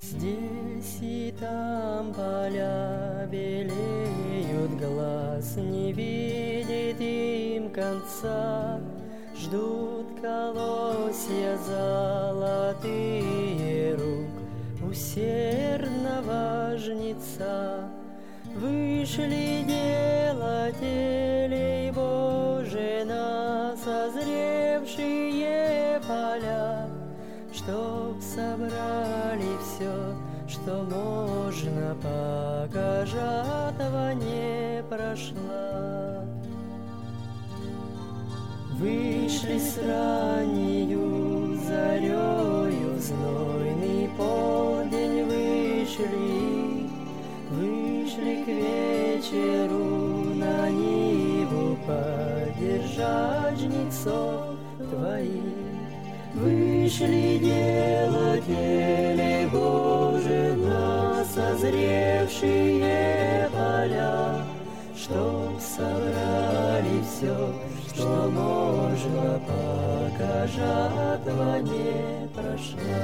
Здесь и там поля белеют, глаз не видит им конца. Ждут колосья золотые рук усердного жнеца. Вышли делатели Божие на созревшие поля, чтоб собрали все, что можно, пока жатва не прошла. Вышли с раннею зарею, в знойный полдень вышли к вечеру на ниву поддержать жнецов твоих. Вышли делатели Божие на созревшие поля, чтоб собрали все, что можно, пока жатва не прошла.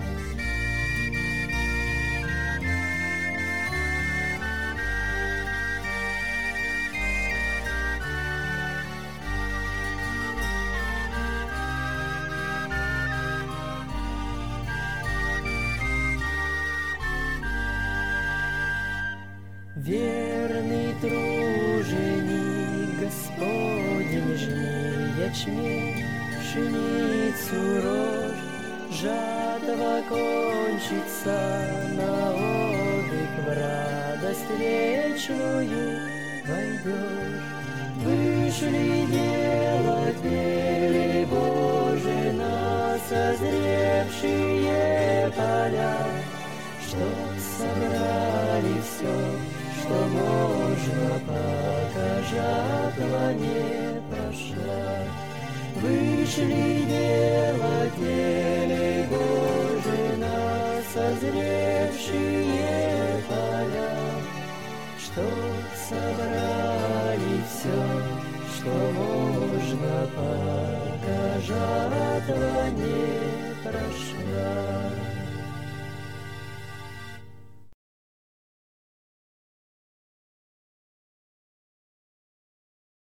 Верный труженик Господень, жни ячмень, пшеницу рожь. Жатва кончится, на отдых в радость вечную войдешь. Вышли делатели Божие на созревшие поля, чтоб собрали все, что можно, пока жатва не прошла. Вышли делатели Божие на созревшие поля, чтоб собрали все, что можно, пока жатва не прошла.